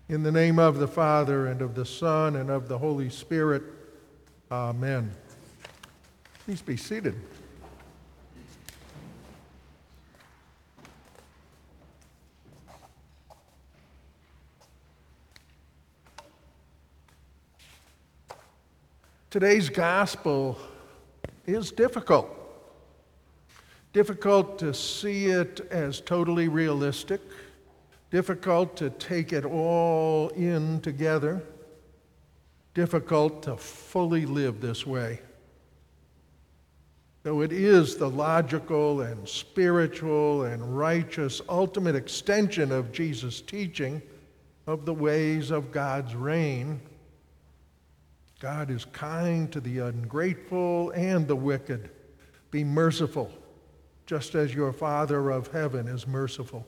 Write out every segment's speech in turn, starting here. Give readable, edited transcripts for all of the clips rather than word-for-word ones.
In the name of the Father, and of the Son, and of the Holy Spirit, amen. Please be seated. Today's gospel is difficult. Difficult to see it as totally realistic. Difficult to take it all in together. Difficult to fully live this way. Though it is the logical and spiritual and righteous ultimate extension of Jesus' teaching of the ways of God's reign, God is kind to the ungrateful and the wicked. Be merciful, just as your Father of heaven is merciful.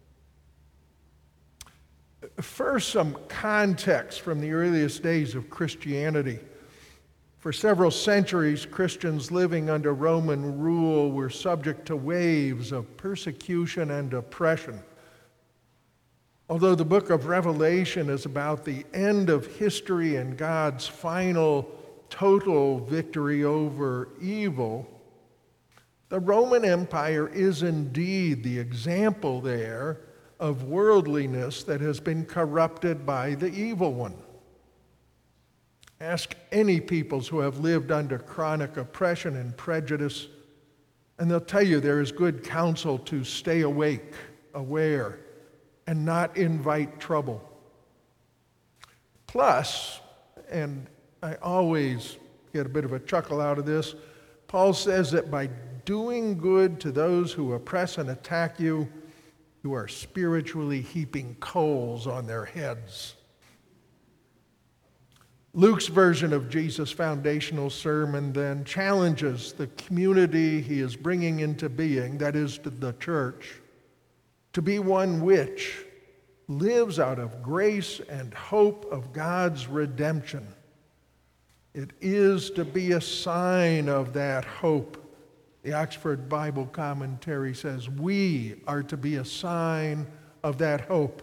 First, some context from the earliest days of Christianity. For several centuries, Christians living under Roman rule were subject to waves of persecution and oppression. Although the book of Revelation is about the end of history and God's final total victory over evil, the Roman Empire is indeed the example there of worldliness that has been corrupted by the evil one. Ask any peoples who have lived under chronic oppression and prejudice, and they'll tell you there is good counsel to stay awake, aware, and not invite trouble. Plus, and I always get a bit of a chuckle out of this, Paul says that by doing good to those who oppress and attack you, you are spiritually heaping coals on their heads. Luke's version of Jesus' foundational sermon then challenges the community he is bringing into being, that is, the church, to be one which lives out of grace and hope of God's redemption. It is to be a sign of that hope. The Oxford Bible Commentary says, we are to be a sign of that hope.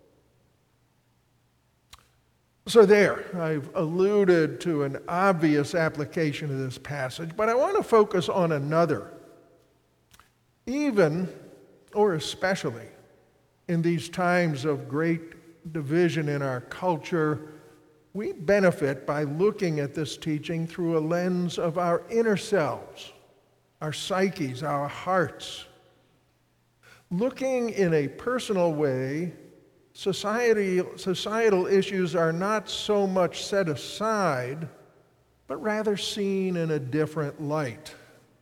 So there, I've alluded to an obvious application of this passage, but I want to focus on another. Even, or especially, in these times of great division in our culture, we benefit by looking at this teaching through a lens of our inner selves, our psyches, our hearts. Looking in a personal way, societal issues are not so much set aside, but rather seen in a different light.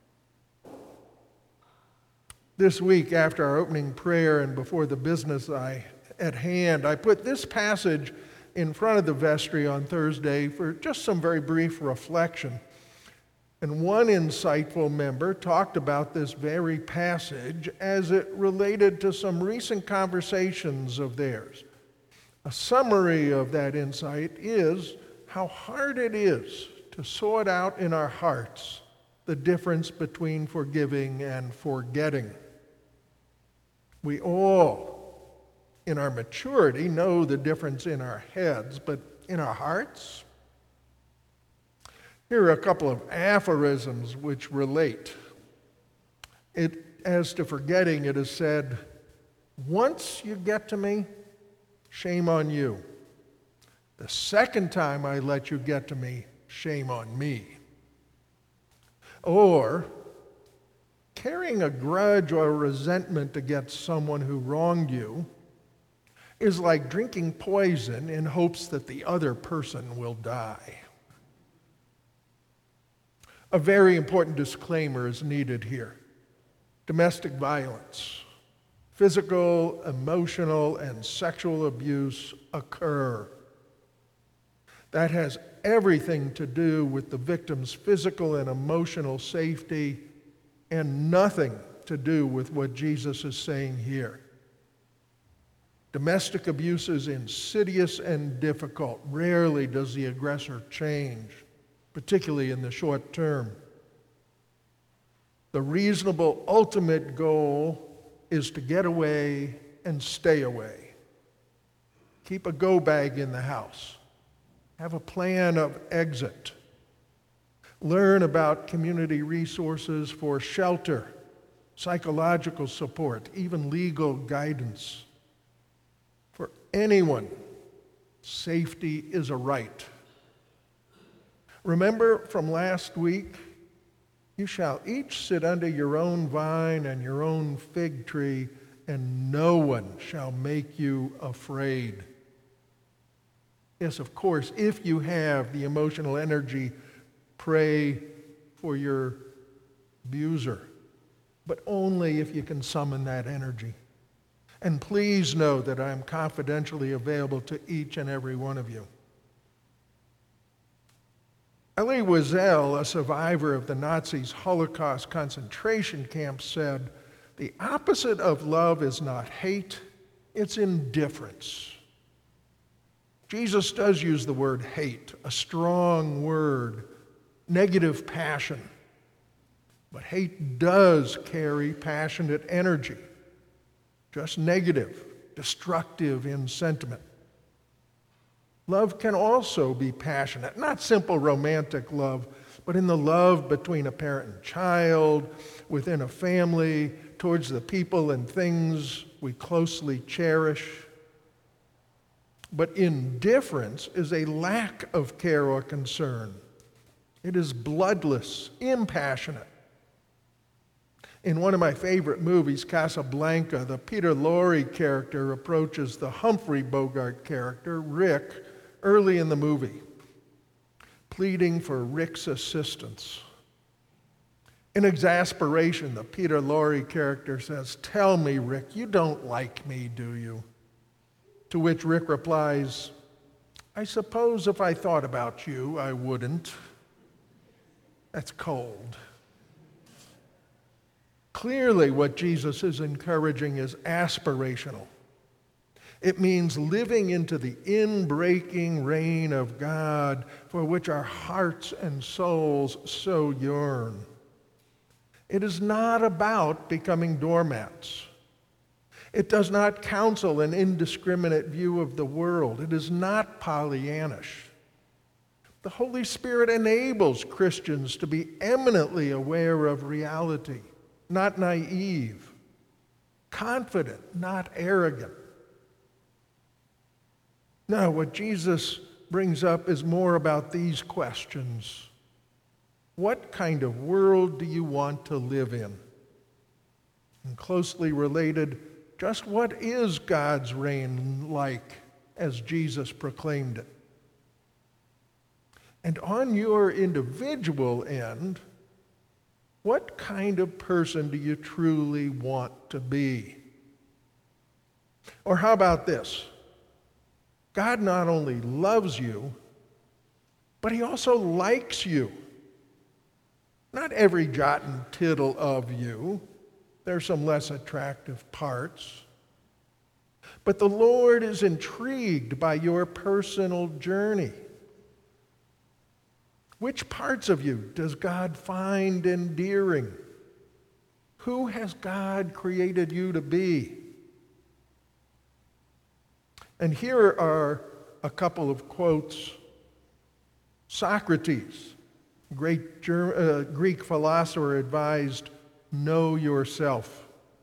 This week, after our opening prayer and before the business at hand, I put this passage in front of the vestry on Thursday for just some very brief reflection. And one insightful member talked about this very passage as it related to some recent conversations of theirs. A summary of that insight is how hard it is to sort out in our hearts the difference between forgiving and forgetting. We all, in our maturity, know the difference in our heads, but in our hearts? Here are a couple of aphorisms which relate. As to forgetting, it is said, once you get to me, shame on you. The second time I let you get to me, shame on me. Or, carrying a grudge or resentment against someone who wronged you is like drinking poison in hopes that the other person will die. A very important disclaimer is needed here. Domestic violence, physical, emotional, and sexual abuse occur. That has everything to do with the victim's physical and emotional safety and nothing to do with what Jesus is saying here. Domestic abuse is insidious and difficult. Rarely does the aggressor change, particularly in the short term. The reasonable ultimate goal is to get away and stay away. Keep a go bag in the house. Have a plan of exit. Learn about community resources for shelter, psychological support, even legal guidance. For anyone, safety is a right. Remember from last week, you shall each sit under your own vine and your own fig tree, and no one shall make you afraid. Yes, of course, if you have the emotional energy, pray for your abuser, but only if you can summon that energy. And please know that I am confidentially available to each and every one of you. Elie Wiesel, a survivor of the Nazis' Holocaust concentration camp, said, "The opposite of love is not hate, it's indifference." Jesus does use the word hate, a strong word, negative passion. But hate does carry passionate energy, just negative, destructive in sentiment. Love can also be passionate, not simple romantic love, but in the love between a parent and child, within a family, towards the people and things we closely cherish. But indifference is a lack of care or concern. It is bloodless, impassionate. In one of my favorite movies, Casablanca, the Peter Lorre character approaches the Humphrey Bogart character, Rick, early in the movie, pleading for Rick's assistance. In exasperation, the Peter Lorre character says, "Tell me, Rick, you don't like me, do you?" To which Rick replies, "I suppose if I thought about you, I wouldn't." That's cold. Clearly, what Jesus is encouraging is aspirational. It means living into the inbreaking reign of God for which our hearts and souls so yearn. It is not about becoming doormats. It does not counsel an indiscriminate view of the world. It is not Pollyannish. The Holy Spirit enables Christians to be eminently aware of reality, not naive, confident, not arrogant. Now, what Jesus brings up is more about these questions. What kind of world do you want to live in? And closely related, just what is God's reign like as Jesus proclaimed it? And on your individual end, what kind of person do you truly want to be? Or how about this? God not only loves you, but he also likes you. Not every jot and tittle of you. There's some less attractive parts. But the Lord is intrigued by your personal journey. Which parts of you does God find endearing? Who has God created you to be? And here are a couple of quotes. Socrates, great Greek philosopher, advised, "Know yourself."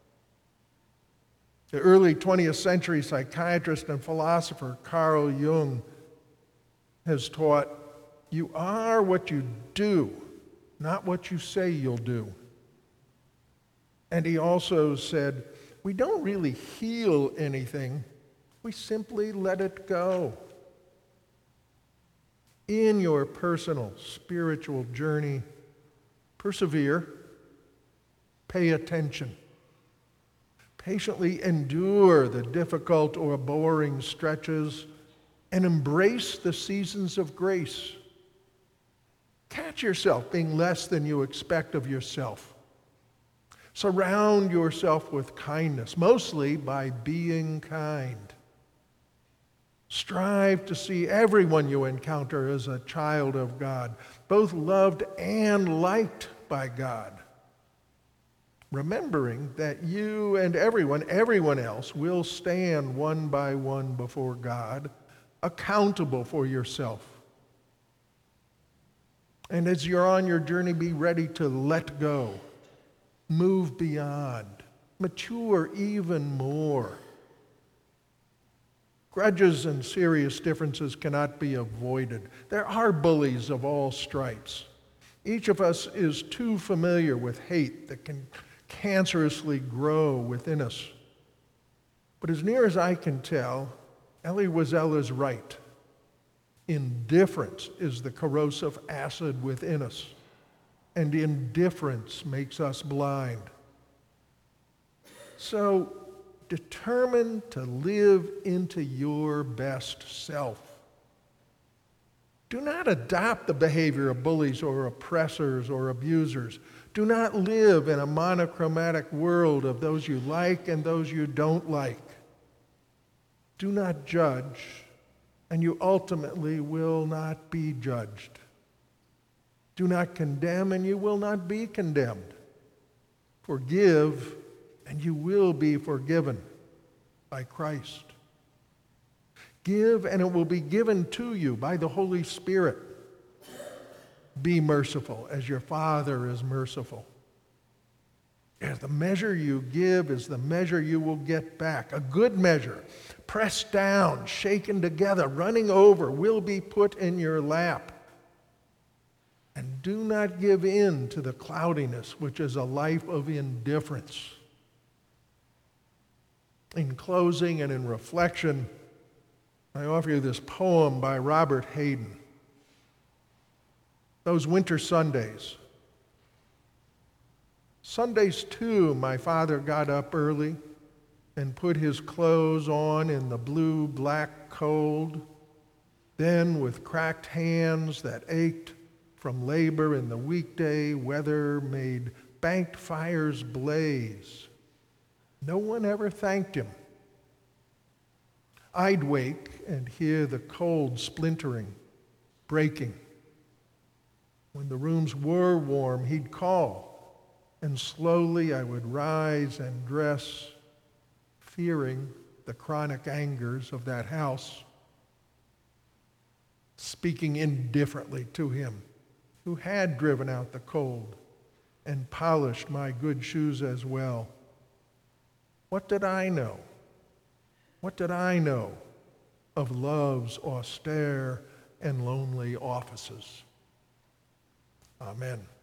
The early 20th century psychiatrist and philosopher Carl Jung has taught, "You are what you do, not what you say you'll do." And he also said, "We don't really heal anything. We simply let it go." In your personal spiritual journey, persevere, pay attention, patiently endure the difficult or boring stretches, and embrace the seasons of grace. Catch yourself being less than you expect of yourself. Surround yourself with kindness, mostly by being kind. Strive to see everyone you encounter as a child of God, both loved and liked by God. remembering that you and everyone else will stand one by one before God, accountable for yourself. And as you're on your journey, be ready to let go, move beyond, mature even more. Grudges and serious differences cannot be avoided. There are bullies of all stripes. Each of us is too familiar with hate that can cancerously grow within us. But as near as I can tell, Elie Wiesel is right. Indifference is the corrosive acid within us, and indifference makes us blind. So determine to live into your best self. Do not adopt the behavior of bullies or oppressors or abusers. Do not live in a monochromatic world of those you like and those you don't like. Do not judge, and you ultimately will not be judged. Do not condemn, and you will not be condemned. Forgive, and you will be forgiven by Christ. Give, and it will be given to you by the Holy Spirit. Be merciful as your Father is merciful. As the measure you give is the measure you will get back. A good measure, pressed down, shaken together, running over, will be put in your lap. And do not give in to the cloudiness, which is a life of indifference. In closing and in reflection, I offer you this poem by Robert Hayden. Those winter Sundays. Sundays, too, my father got up early and put his clothes on in the blue-black cold. Then, with cracked hands that ached from labor in the weekday weather, made banked fires blaze. No one ever thanked him. I'd wake and hear the cold splintering, breaking. When the rooms were warm, he'd call, and slowly I would rise and dress, fearing the chronic angers of that house, speaking indifferently to him, who had driven out the cold and polished my good shoes as well. What did I know? What did I know of love's austere and lonely offices? Amen.